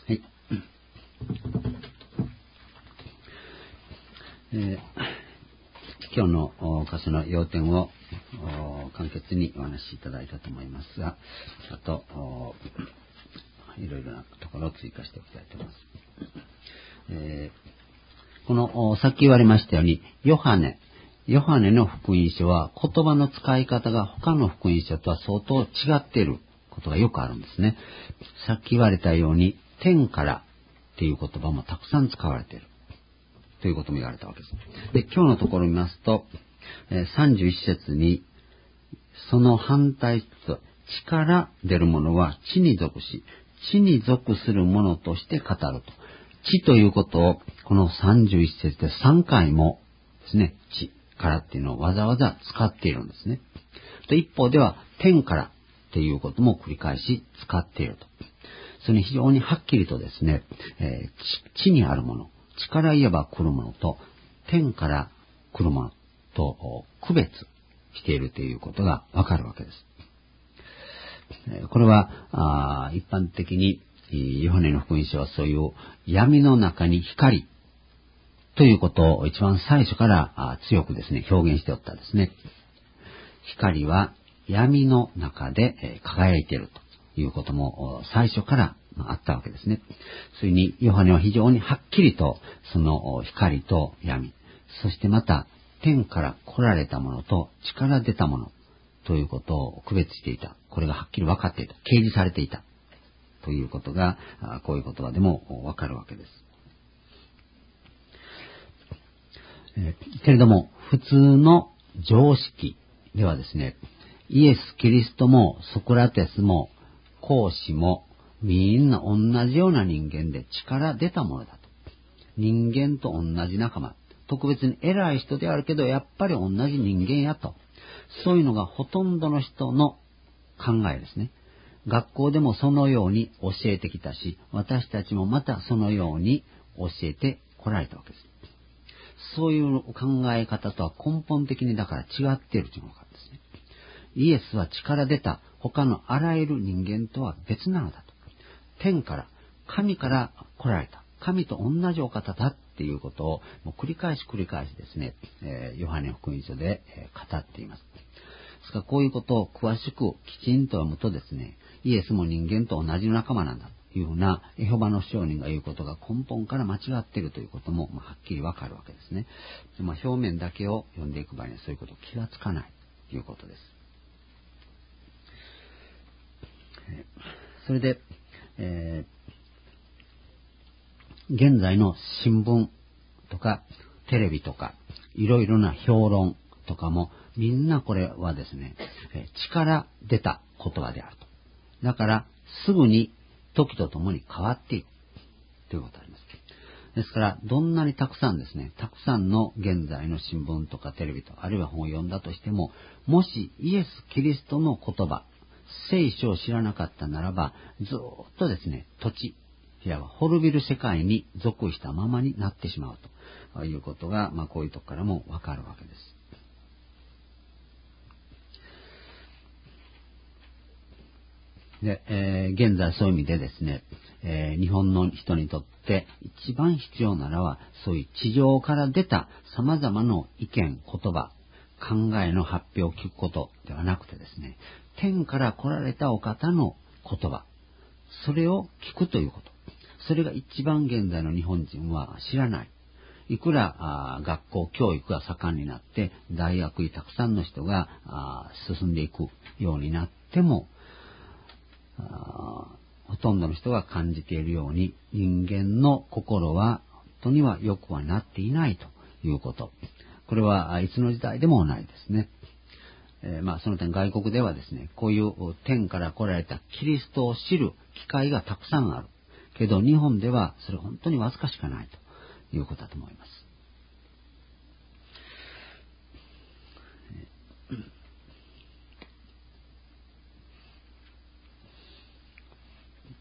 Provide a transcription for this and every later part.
はい。今日の箇所の要点を簡潔にお話しいただいたと思いますが、あといろいろなところを追加しておきたいと思います。このさっき言われましたように、ヨハネの福音書は言葉の使い方が他の福音書とは相当違っていることがよくあるんですね。さっき言われたように、天からっていう言葉もたくさん使われているということも言われたわけです。で、今日のところを見ますと、31節に、その反対と地から出るものは地に属し、地に属するものとして語ると。地ということをこの31節で3回もですね、地からっていうのをわざわざ使っているんですね。で、一方では天からっていうことも繰り返し使っていると。それに非常にはっきりとですね、地にあるもの、地から言えば来るものと天から来るものと区別しているということがわかるわけです。これは一般的にヨハネの福音書はそういう闇の中に光ということを一番最初から強くですね表現しておったんですね。光は闇の中で輝いているということも最初からあったわけですね。それにヨハネは非常にはっきりとその光と闇、そしてまた天から来られたものと地から出たものということを区別していた。これがはっきり分かっていた。掲示されていた。ということが、こういう言葉でも分かるわけです。けれども、普通の常識ではですね、イエス・キリストもソクラテスも孔子もみんな同じような人間で地から出たものだと。人間と同じ仲間。特別に偉い人であるけど、やっぱり同じ人間やと。そういうのがほとんどの人の考えですね。学校でもそのように教えてきたし、私たちもまたそのように教えてこられたわけです。そういう考え方とは根本的にだから違っているというのがですね。イエスは地から出た他のあらゆる人間とは別なのだと。天から、神から来られた。神と同じお方だっていうことをもう繰り返しですね、ヨハネ福音書で語っています。ですからこういうことを詳しくきちんと読むとですね、イエスも人間と同じ仲間なんだというふうなエホバの証人が言うことが根本から間違っているということもはっきりわかるわけですね。で、表面だけを読んでいく場合にはそういうこと気がつかないということです。それで、現在の新聞とかテレビとかいろいろな評論とかもみんなこれはですね、地から出た言葉であると。だからすぐに時とともに変わっていくということがあります。ですからどんなにたくさんですね、たくさんの現在の新聞とかテレビとかあるいは本を読んだとしても、もしイエス・キリストの言葉、聖書を知らなかったならば、ずっとですね、土地、いわば滅びる世界に属したままになってしまうということが、こういうとこからもわかるわけです。で、現在そういう意味でですね、日本の人にとって一番必要なのは、そういう地上から出た様々な意見、言葉、考えの発表を聞くことではなくてですね、天から来られたお方の言葉、それを聞くということ。それが一番現在の日本人は知らない。いくら学校教育が盛んになって大学にたくさんの人が進んでいくようになっても、ほとんどの人が感じているように人間の心は本当には良くはなっていないということ。これはいつの時代でもないですね。その点外国ではですね、こういう天から来られたキリストを知る機会がたくさんある。けど日本ではそれ本当にわずかしかないということだと思います。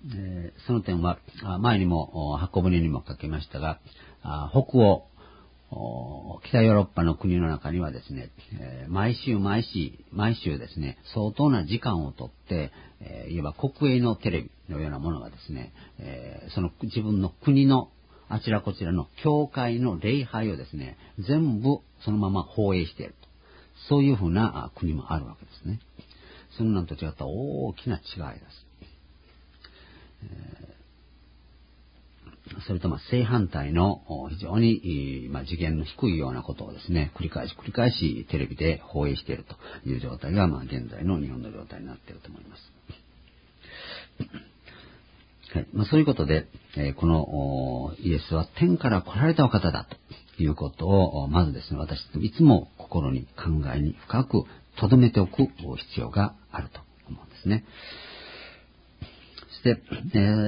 その点は前にも箱舟にも書きましたが、北欧北ヨーロッパの国の中にはですね、毎週ですね、相当な時間をとって、いわば国営のテレビのようなものがですね、その自分の国のあちらこちらの教会の礼拝をですね、全部そのまま放映していると。そういうふうな国もあるわけですね。そんなのと違った大きな違いです。それと正反対の非常に次元の低いようなことをですね、繰り返しテレビで放映しているという状態が現在の日本の状態になっていると思います。はい。そういうことで、このイエスは天から来られたお方だということを、まずですね、私いつも心に考えに深く留めておく必要があると思うんですね。そして、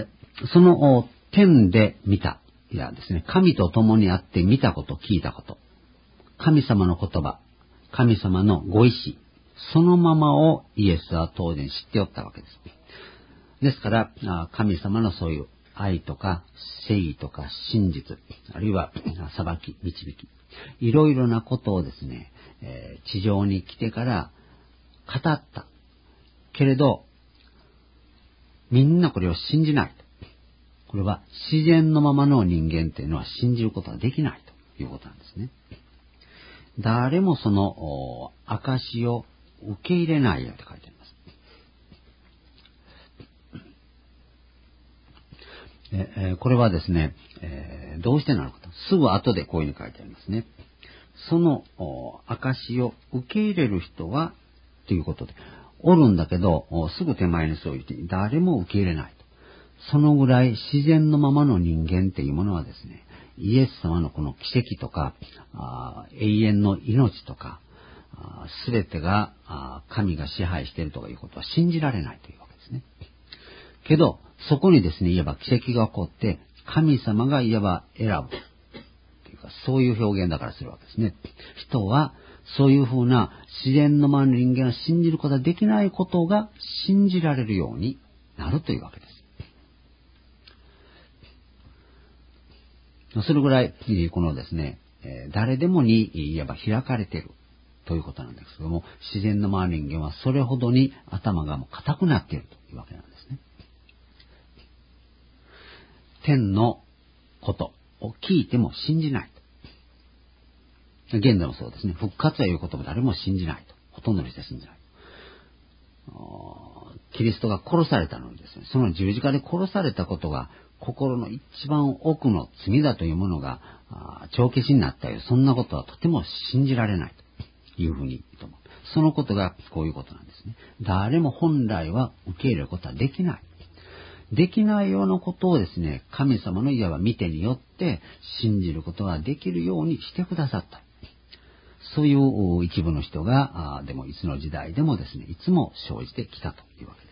その天で見た、いやですね、神と共にあって見たこと、聞いたこと、神様の言葉、神様のご意志、そのままをイエスは当然知っておったわけです。ですから、神様のそういう愛とか正義とか真実、あるいは裁き、導き、いろいろなことをですね、地上に来てから語った。けれど、みんなこれを信じない。これは自然のままの人間というのは信じることができないということなんですね。誰もその証を受け入れないよって書いてあります。これはですね、どうしてなのかと。すぐ後でこういうふうに書いてありますね。その証を受け入れる人はということで、おるんだけど、すぐ手前にそう言って誰も受け入れないと。そのぐらい自然のままの人間っていうものはですね、イエス様のこの奇跡とか、永遠の命とか、すべてが神が支配しているとかいうことは信じられないというわけですね。けど、そこにですね、いわば奇跡が起こって、神様がいわば選ぶ。というか、そういう表現だからするわけですね。人は、そういうふうな自然のままの人間が信じることができないことが信じられるようになるというわけです。それぐらい、このですね、誰でもにいわば開かれているということなんですけども、自然のままの人間はそれほどに頭がもう固くなっているというわけなんですね。天のことを聞いても信じないと。現在もそうですね。復活はいうことも誰も信じないと。ほとんどの人は信じない。キリストが殺されたのにですね、その十字架で殺されたことが心の一番奥の罪だというものが帳消しになったよ。そんなことはとても信じられないというふうにと思う。そのことがこういうことなんですね。誰も本来は受け入れることはできない。できないようなことをですね、神様のいわば見てによって信じることができるようにしてくださった。そういう一部の人が、でもいつの時代でもですね、いつも生じてきたというわけ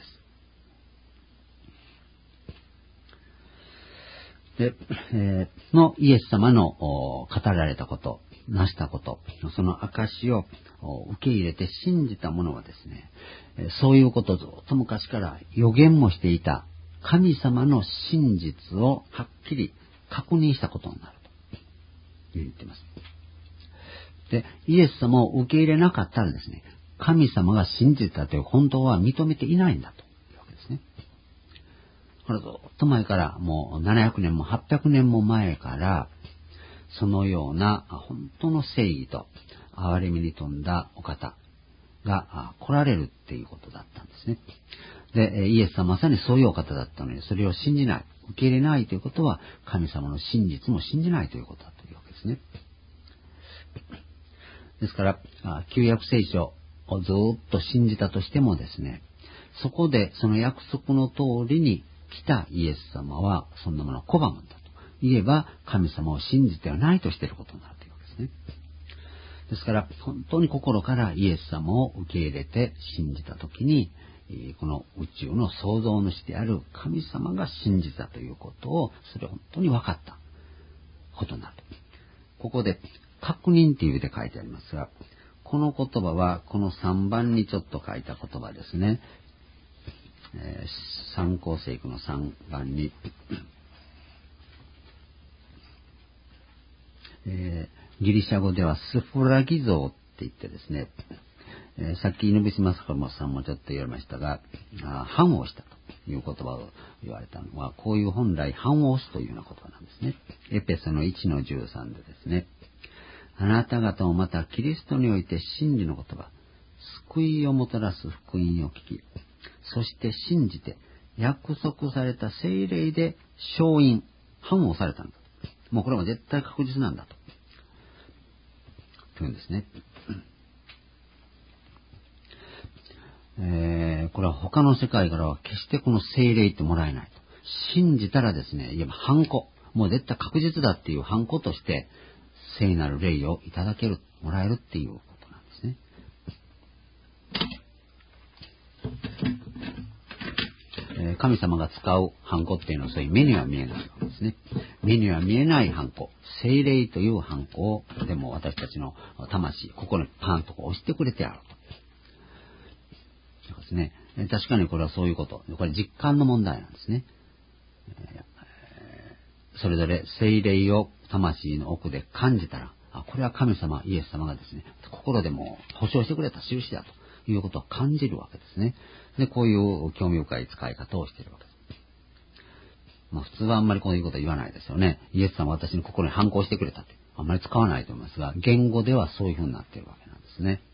です。で、イエス様の語られたこと、成したこと、その証を受け入れて信じた者はですね、そういうことをずっと昔から予言もしていた神様の真実をはっきり確認したことになると言っています。で、イエス様を受け入れなかったらですね、神様が信じたという本当は認めていないんだというわけですね。これずっと前から、もう700年も800年も前から、そのような本当の正義と憐れみに富んだお方が来られるっていうことだったんですね。で、イエス様はまさにそういうお方だったのに、それを信じない、受け入れないということは、神様の真実も信じないということだというわけですね。ですから、旧約聖書をずっと信じたとしてもですね、そこでその約束の通りに来たイエス様は、そんなものを拒むんだと言えば、神様を信じてはないとしていることになるというわけですね。ですから、本当に心からイエス様を受け入れて信じたときに、この宇宙の創造主である神様が信じたということを、それを本当に分かったことになる。ここで、確認っていうで書いてありますが、この言葉はこの3番にちょっと書いた言葉ですね。参考聖句の3番に、 ギリシャ語ではスフラギ像って言ってですね、さっきイヌビスマスカルモさんもちょっと言われましたが、反をしたという言葉を言われたのは、こういう本来反を押すというような言葉なんですね。エペソの 1-13 でですね、あなた方もまたキリストにおいて真理の言葉、救いをもたらす福音を聞き、そして信じて約束された聖霊で承認、反をされたんだ。もうこれは絶対確実なんだと。というんですね。これは他の世界からは決してこの聖霊ってもらえないと。信じたらですね、いわば反抗、もう絶対確実だっていう反抗として聖なる霊をいただける、もらえるっていうことなんですね。神様が使う反抗っていうのはそういう目には見えないわけですね。目には見えない反抗、聖霊という反抗をでも私たちの魂、心にパンと押してくれてあると。そうですね。確かにこれはそういうこと。これ実感の問題なんですね。それぞれ聖霊を魂の奥で感じたら、これは神様、イエス様がですね、心でも保証してくれた印だということを感じるわけですね。で、こういう興味深い使い方をしているわけです。普通はあんまりこういうことは言わないですよね。イエス様は私の心に反抗してくれたって。あんまり使わないと思いますが、言語ではそういうふうになっているわけなんですね。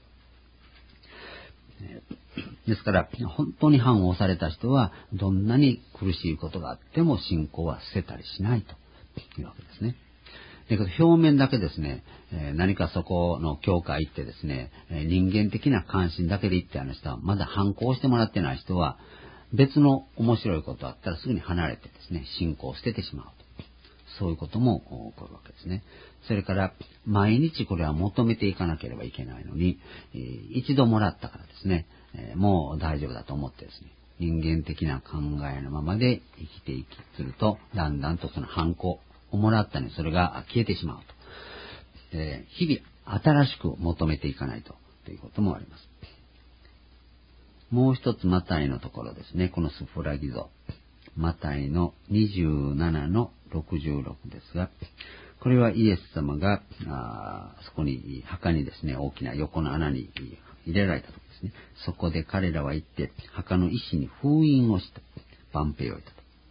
ですから、本当に反応された人は、どんなに苦しいことがあっても信仰は捨てたりしないというわけですね。で、表面だけですね、何かそこの教会行ってですね、人間的な関心だけで行ってある人は、まだ反抗してもらってない人は、別の面白いことあったらすぐに離れてですね、信仰を捨ててしまうと。そういうことも起こるわけですね。それから、毎日これは求めていかなければいけないのに、一度もらったからですね、もう大丈夫だと思ってですね、人間的な考えのままで生きていきすると、だんだんとその反抗をもらったのにそれが消えてしまうと。日々新しく求めていかないということもあります。もう一つマタイのところですね、このスフラギ像。マタイの 27-66 ですが、これはイエス様がそこに墓にですね、大きな横の穴に入れられたときですね、そこで彼らは行って墓の石に封印をした万兵を置いた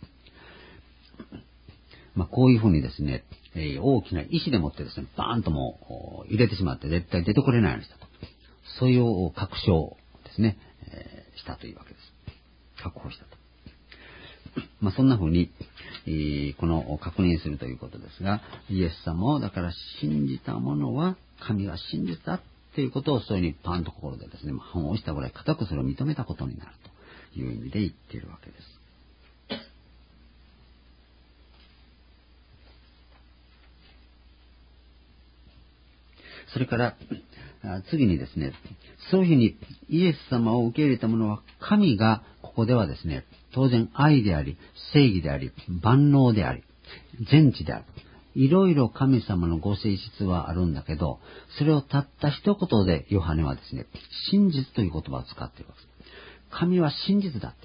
と。こういうふうにですね、大きな石でもってですね、バーンともう入れてしまって絶対出てこれないようにしたと。そういう確証をですね、したというわけです。確保したと。そんな風に、この確認するということですが、イエス様をだから信じた者は神は真実だということをそういうふうにパンと心でですね、反応したぐらい固くそれを認めたことになるという意味で言っているわけです。それから次にですね、そういうふうにイエス様を受け入れた者は神がここではですね、当然愛であり、正義であり、万能であり、全知である。いろいろ神様のご性質はあるんだけど、それをたった一言でヨハネはですね、真実という言葉を使っているわけです。神は真実だって。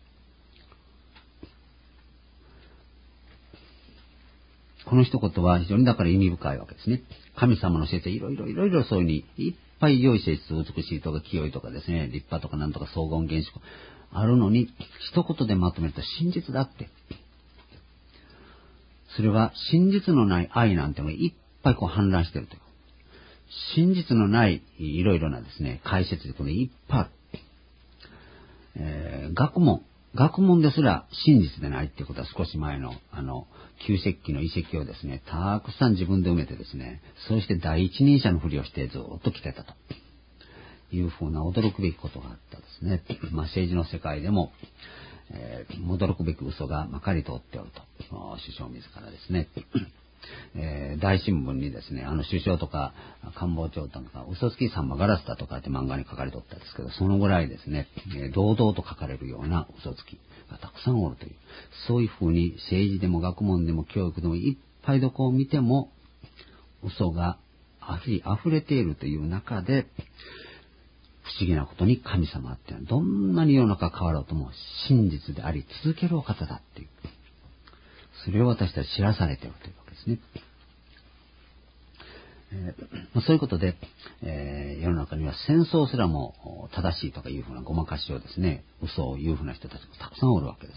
この一言は非常にだから意味深いわけですね。神様の性質いろいろそういうにいっぱい良い性質、美しいとか清いとかですね、立派とかなんとか荘厳厳粛あるのに、一言でまとめると真実だって。それは真実のない愛なんてのがいっぱい氾濫しているという。真実のないいろいろなですね、解説でこれいっぱいある。学問ですら真実でないっていうことは少し前の旧石器の遺跡をですね、たくさん自分で埋めてですね、そうして第一人者のふりをしてずっと来てたというふうな驚くべきことがあったですね。政治の世界でも、驚くべき嘘がまかり通っておると、首相自らですね。大新聞にですね、首相とか官房長官とか嘘つきサンマガラスだとかって漫画に書かれとったんですけど、そのぐらいですね、堂々と書かれるような嘘つきがたくさんおるという、そういうふうに政治でも学問でも教育でもいっぱいどこを見ても嘘が溢れているという中で、不思議なことに神様っていうのはどんなに世の中変わろうとも真実であり続けるお方だっていう、それを私たち知らされているというわけですね。 そういうことで、世の中には戦争すらも正しいとかいうふうなごまかしをですね、嘘を言うふうな人たちもたくさんおるわけです。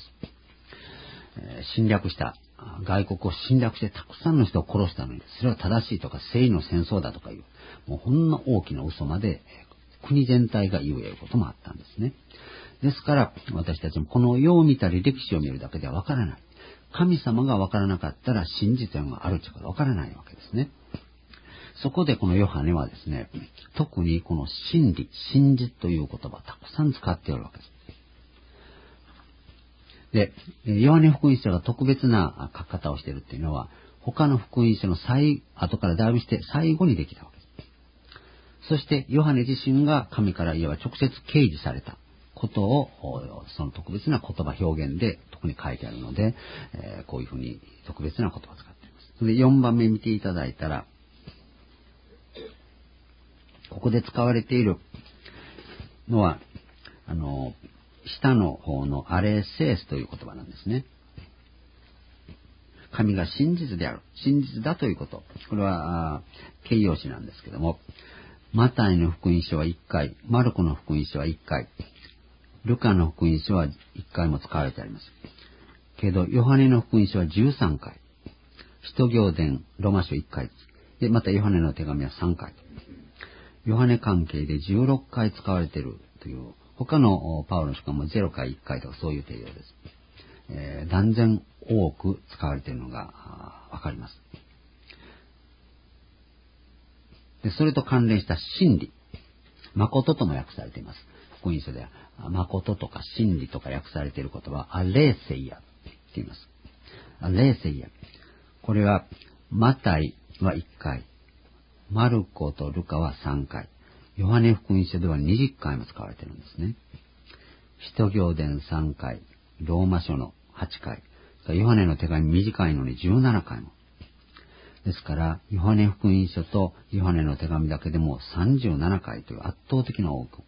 外国を侵略してたくさんの人を殺したのに、それは正しいとか正義の戦争だとかいう、もうほんの大きな嘘まで国全体が言うこともあったんですね。ですから私たちもこの世を見たり歴史を見るだけではわからない。神様がわからなかったら真実があるとかわからないわけですね。そこでこのヨハネはですね、特にこの真理、真実という言葉をたくさん使っておるわけです。で、ヨハネ福音書が特別な書き方をしているっていうのは、他の福音書の後からだいぶして最後にできたわけです。そしてヨハネ自身が神からいわば直接掲示されたことを、その特別な言葉表現で特に書いてあるので、こういうふうに特別な言葉を使っています。で、4番目見ていただいたら、ここで使われているのは、下の方のアレセースという言葉なんですね。神が真実である。真実だということ。これは形容詞なんですけども、マタイの福音書は1回、マルコの福音書は1回、ルカの福音書は1回も使われてあります。けど、ヨハネの福音書は13回、使徒行伝、ローマ書1回、で、またヨハネの手紙は3回。ヨハネ関係で16回使われているという、他のパウロの書簡も0回1回とかそういう程度です。断然多く使われているのがわかります。で、それと関連した真理、誠とも訳されています。福音書では、誠とか真理とか訳されている言葉はアレーセイヤと言います。アレーセイヤ。これは、マタイは1回、マルコとルカは3回、ヨハネ福音書では20回も使われているんですね。使徒行伝3回、ローマ書の8回、ヨハネの手紙短いのに17回も。ですから、ヨハネ福音書とヨハネの手紙だけでも37回という圧倒的な多く。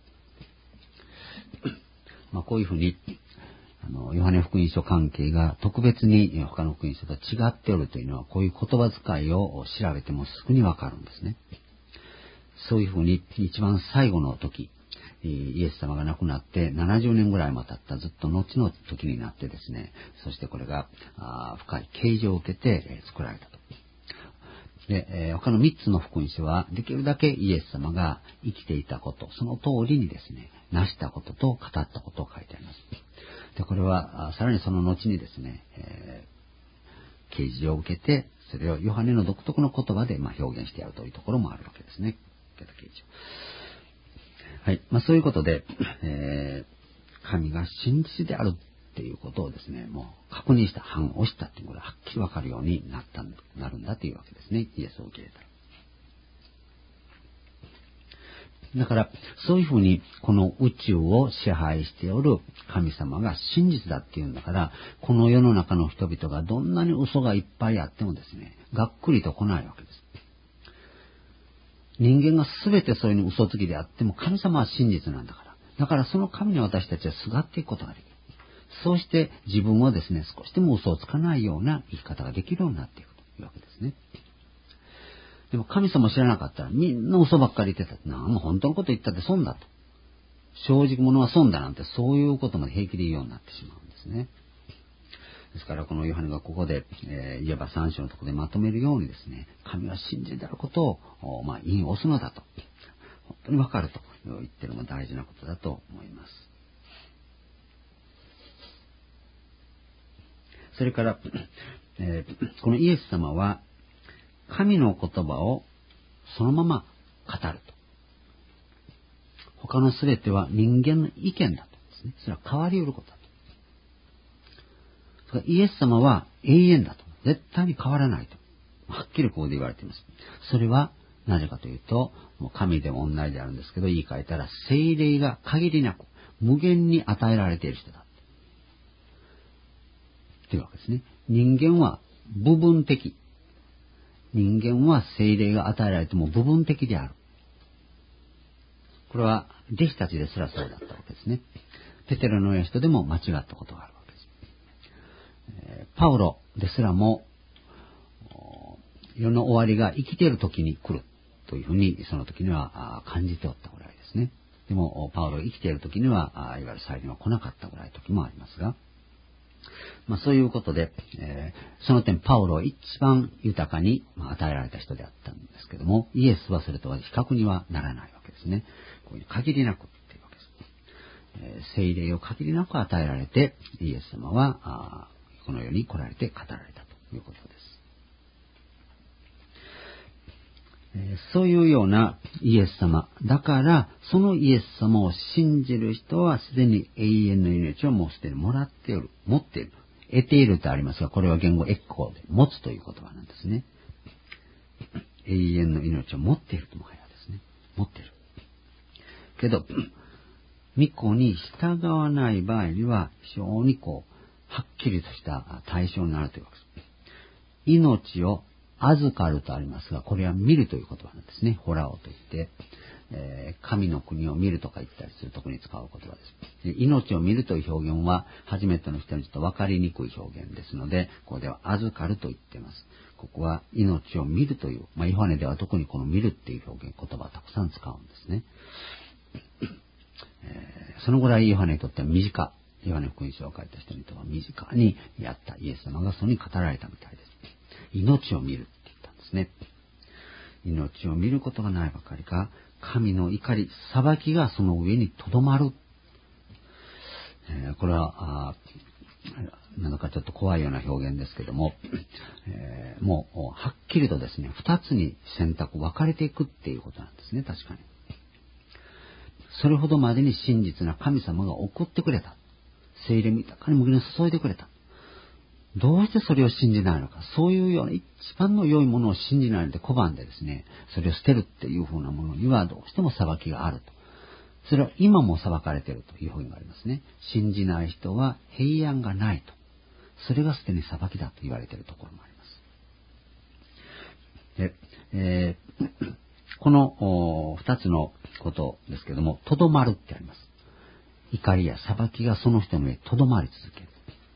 こういうふうに、ヨハネ福音書関係が特別に他の福音書と違っておるというのは、こういう言葉遣いを調べてもすぐにわかるんですね。そういうふうに一番最後の時、イエス様が亡くなって70年ぐらいも経ったずっと後の時になってですね、そしてこれが深い啓示を受けて作られたと。で、他の3つの福音書はできるだけイエス様が生きていたこと、その通りにですね、成したことと語ったことを書いてあります。で、これはさらにその後にですね、啓示を受けて、それをヨハネの独特の言葉で表現してやるというところもあるわけですね。はい。そういうことで、神が真実であるっていうことをですね、もう確認した、判をしたっていうことがはっきりわかるようになるんだというわけですね。イエスを受け入れたら。だから、そういうふうに、この宇宙を支配しておる神様が真実だっていうんだから、この世の中の人々がどんなに嘘がいっぱいあってもですね、がっくりと来ないわけです。人間が全てそういう嘘つきであっても、神様は真実なんだから。だからその神に私たちはすがっていくことができる。そうして自分はですね、少しでも嘘をつかないような生き方ができるようになっていくというわけですね。でも神様を知らなかったらみんな嘘ばっかり言ってた。なんも本当のこと言ったって損だと。正直者は損だなんてそういうことまで平気で言うようになってしまうんですね。ですからこのヨハネがここで、いわば3章のところでまとめるようにですね、神は真実であることを、引用すのだと。本当にわかると言ってるのも大事なことだと思います。それから、このイエス様は神の言葉をそのまま語ると。他のすべては人間の意見だとですね。それは変わり得ることだと。イエス様は永遠だと。絶対に変わらないと。はっきりここで言われています。それはなぜかというと、もう神でも同じであるんですけど、言い換えたら聖霊が限りなく無限に与えられている人だ。というわけですね。人間は部分的。人間は聖霊が与えられても部分的である。これは弟子たちですらそうだったわけですね。ペテロのような人でも間違ったことがあるわけです。パウロですらも世の終わりが生きている時に来るというふうにその時には感じておったぐらいですね。でもパウロが生きている時にはいわゆる再臨は来なかったぐらいの時もありますが、そういうことで、その点パウロは一番豊かに与えられた人であったんですけども、イエスはそれとは比較にはならないわけですね。こういう限りなくっていうわけです。聖霊を限りなく与えられて、イエス様はこの世に来られて語られたということです。そういうようなイエス様だから、そのイエス様を信じる人はすでに永遠の命をもうすでにもらっている、持っている、得ているとありますが、これは言語エッコーで持つという言葉なんですね。永遠の命を持っているともはやですね、持っているけど、御子に従わない場合には非常にはっきりとした対象になるというわけです。命を預かるとありますが、これは見るという言葉なんですね。ホラオと言って、神の国を見るとか言ったりするところに使う言葉です。で、命を見るという表現は初めての人にちょっと分かりにくい表現ですので、ここでは預かると言っています。ここは命を見るという、ヨハネでは特にこの見るっていう表現、言葉をたくさん使うんですね。そのぐらいヨハネにとっては短い、ヨハネ福音書を書いた人にとっては身近にやったイエス様がそれに語られたみたいです。命を見るって言ったんですね。命を見ることがないばかりか、神の怒り、裁きがその上にとどまる。これはなんかちょっと怖いような表現ですけども、もうはっきりとですね、二つに選択分かれていくっていうことなんですね。確かにそれほどまでに真実な神様が送ってくれた。聖霊豊かに麦に注いでくれた。どうしてそれを信じないのか。そういうような一番の良いものを信じないので拒んでですね、それを捨てるっていう風なものにはどうしても裁きがあると。それは今も裁かれているという表現がありますね。信じない人は平安がないと。それがすでに裁きだと言われているところもあります。で、この二つのことですけども、とどまるってあります。怒りや裁きがその人の上にとどまり続ける。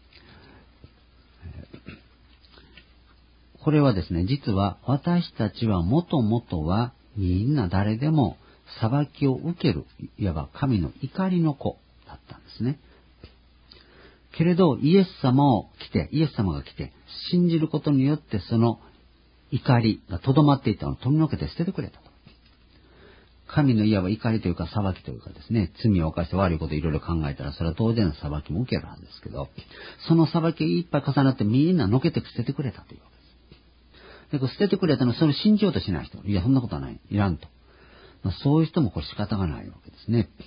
これはですね、実は私たちはもともとはみんな誰でも裁きを受ける、いわば神の怒りの子だったんですね。けれどイエス様が来て信じることによってその怒りがとどまっていたのを取り除けて捨ててくれたと。神のいわば怒りというか裁きというかですね、罪を犯して悪いことをいろいろ考えたらそれは当然の裁きも受けるはずですけど、その裁きがいっぱい重なってみんなのけて捨ててくれたというわけです。で、捨ててくれたのはそれを信じようとしない人。いや、そんなことはない。いらんと。そういう人もこれ仕方がないわけですね。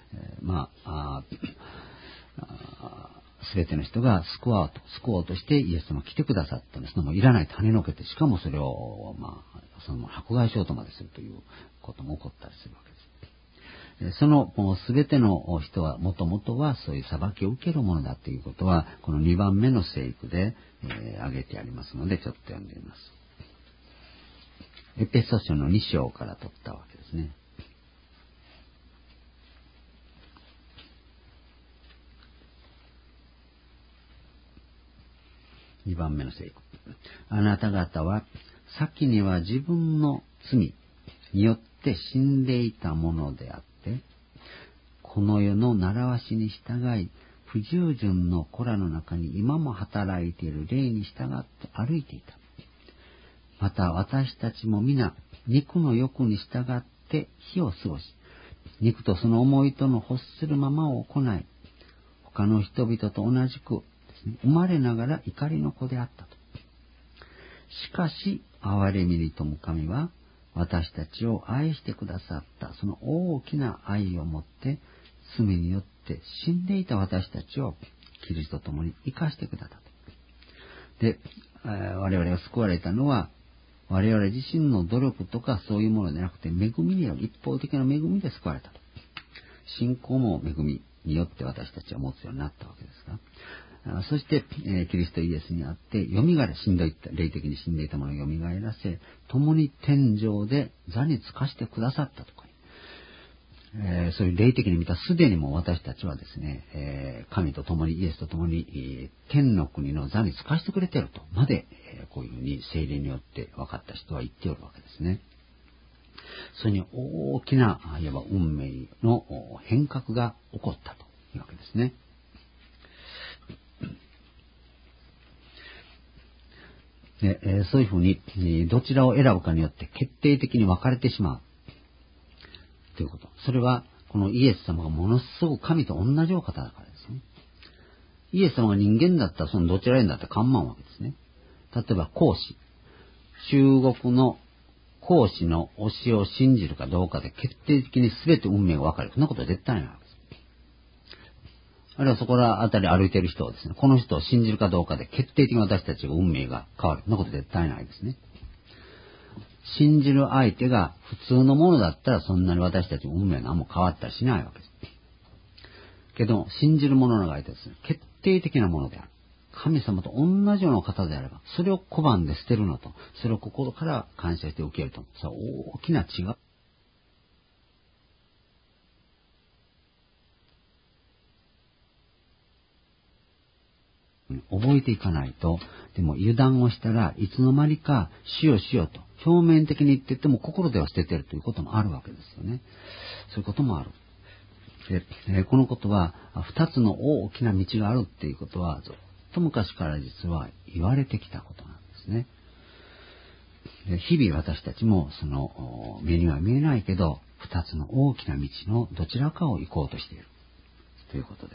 すべての人が救おうとしてイエス様が来てくださったんです。もういらないと跳ねのけて、しかもそれを、その迫害しようとまでするということも起こったりするわけです。そのすべての人はもともとはそういう裁きを受けるものだということは、この2番目の聖句で、挙げてありますので、ちょっと読んでみます。エペソ書の2章から取ったわけですね。2番目の聖句。あなた方は先には自分の罪によって死んでいたものであって、この世の習わしに従い、不従順の子らの中に今も働いている霊に従って歩いていた。また私たちも皆肉の欲に従って日を過ごし、肉とその思いとの欲するままを行い、他の人々と同じくですね、生まれながら怒りの子であったと。しかし憐れみに富む神は私たちを愛してくださったその大きな愛をもって罪によって死んでいた私たちをキリストと共に生かしてくださったと。で、我々が救われたのは我々自身の努力とかそういうものでなくて、恵みによる一方的な恵みで救われたと。信仰も恵みによって私たちは持つようになったわけですが、そして、キリストイエスにあってよみがえらしんどいった霊的に死んでいたものをよみがえらせ、共に天上で座につかしてくださったとか、そういう霊的に見たすでにも私たちはですね、神と共にイエスと共に、天の国の座につかしてくれているとまで、こういうふうに聖霊によって分かった人は言っておるわけですね。 それに大きな、いわば運命の変革が起こったというわけですね。でそういうふうに、どちらを選ぶかによって決定的に分かれてしまうということ。それは、このイエス様がものすごく神と同じお方だからですね。イエス様が人間だったらそのどちらにだって構わんわけですね。例えば孔子。中国の孔子の教えを信じるかどうかで決定的に全て運命が分かる。そんなことは絶対ないわけです。あるいはそこら辺り歩いている人をですね、この人を信じるかどうかで決定的に私たちが運命が変わる。そんなことは絶対ないですね。信じる相手が普通のものだったらそんなに私たちの運命が何も変わったりしないわけです。けど、信じる者の相手はですね、決定的なものである。神様と同じような方であれば、それを拒んで捨てるのと、それを心から感謝して受けると、それは大きな違い。覚えていかないと、でも油断をしたらいつの間にかしよしよと表面的に言ってても心では捨てているということもあるわけですよね。そういうこともある。でこのことは二つの大きな道があるっていうことはずっと昔から実は言われてきたことなんですね。で日々私たちもその目には見えないけど二つの大きな道のどちらかを行こうとしているということです。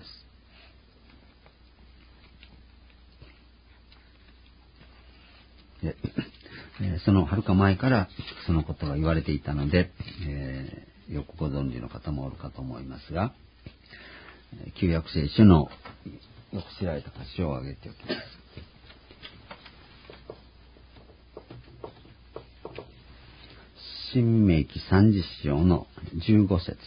でそのはるか前からそのことが言われていたので、よくご存知の方もおるかと思いますが、旧約聖書のよく知られた箇所を挙げておきます。申命記30章の15節です。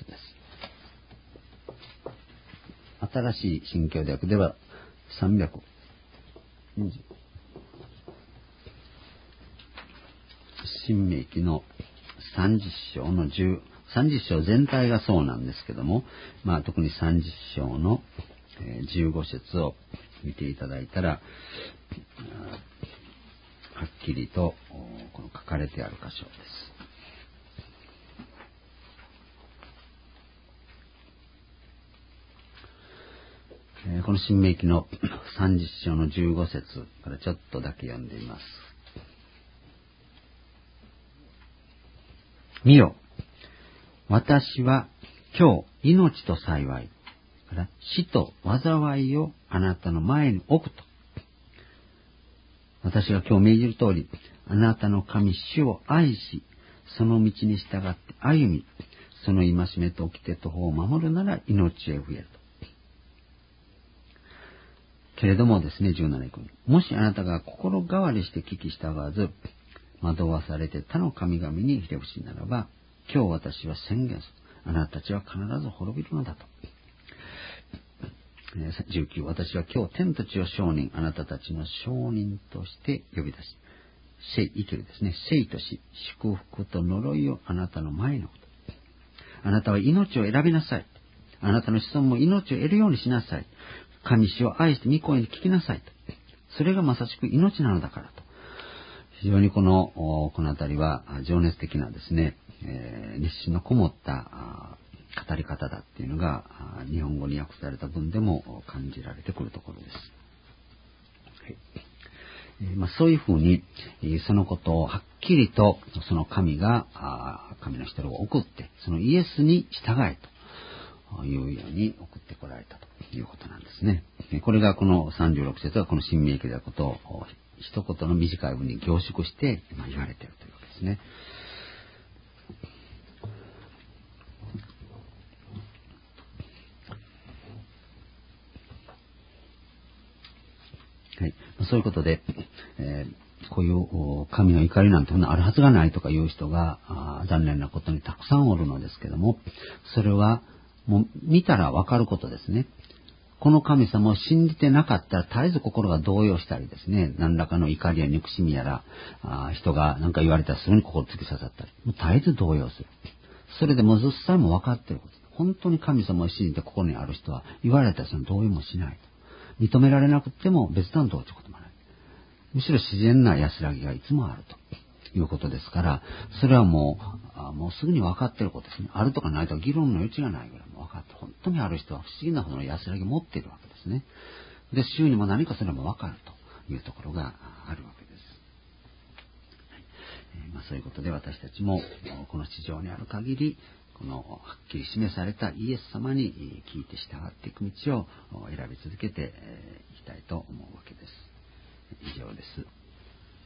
新しい新教訳では320申命記の30章の30章全体がそうなんですけども、特に30章の15節を見ていただいたら、はっきりとこの書かれてある箇所です。この申命記の30章の15節からちょっとだけ読んでみます。見よ、私は今日命と幸いから死と災いをあなたの前に置くと。私が今日命じる通り、あなたの神主を愛し、その道に従って歩み、その戒めと掟と法を守るなら命へ増えると。けれどもですね、17以降に。もしあなたが心変わりして聞き従わず、惑わされて他の神々にひれ伏しならば、今日私は宣言する。あなたたちは必ず滅びるのだと。19、私は今日天と地を証人、あなたたちの証人として呼び出し、生きるですね、生と死、祝福と呪いをあなたの前のこと。あなたは命を選びなさい。あなたの子孫も命を得るようにしなさい。神主を愛して御声に聞きなさいと。それがまさしく命なのだからと。非常にこの辺りは情熱的なですね、熱心のこもった語り方だっていうのが日本語に訳された文でも感じられてくるところです。はい。そういうふうにそのことをはっきりとその神の人を送ってそのイエスに従えというように送ってこられたということなんですね。これがこの36節はこの申命記であることを一言の短い文に凝縮して言われているというわけですね。はい、そういうことで、こういう神の怒りなんてあるはずがないとかいう人が残念なことにたくさんおるのですけども、それはもう見たらわかることですね。この神様を信じてなかったら絶えず心が動揺したりですね、何らかの怒りや憎しみやら人が何か言われたらすぐに心突き刺さったり、もう絶えず動揺する。それでもう実際も分かっていること。本当に神様を信じて心にある人は言われたらその動揺もしないと。認められなくても別段どうということもない。むしろ自然な安らぎがいつもあるということですから、それはももうすぐに分かっていることですね。あるとかないとか議論の余地がないぐらいも分かって、本当にある人は不思議なほどの安らぎを持っているわけですね。で、周囲にも何かすれば分かるというところがあるわけです。そういうことで私たちもこの地上にある限り、このはっきり示されたイエス様に聞いて従っていく道を選び続けていきたいと思うわけです。以上です。